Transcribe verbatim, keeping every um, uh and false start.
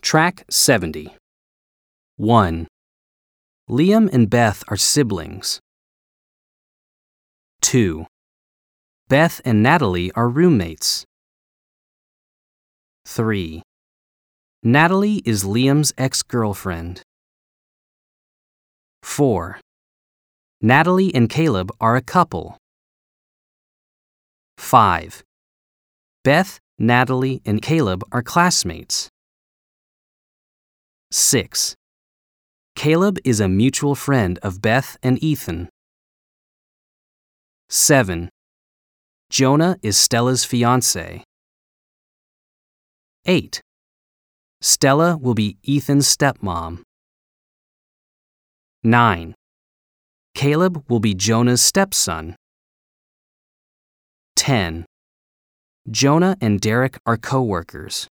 Track seventy. one. Liam and Beth are siblings. two. Beth and Natalie are roommates. three. Natalie is Liam's ex-girlfriend. four. Natalie and Caleb are a couple. five. Beth, Natalie, and Caleb are classmates. six. Caleb is a mutual friend of Beth and Ethan. seven. Jonah is Stella's fiancé. eight. Stella will be Ethan's stepmom. nine. Caleb will be Jonah's stepson. ten. Jonah and Derek are co-workers.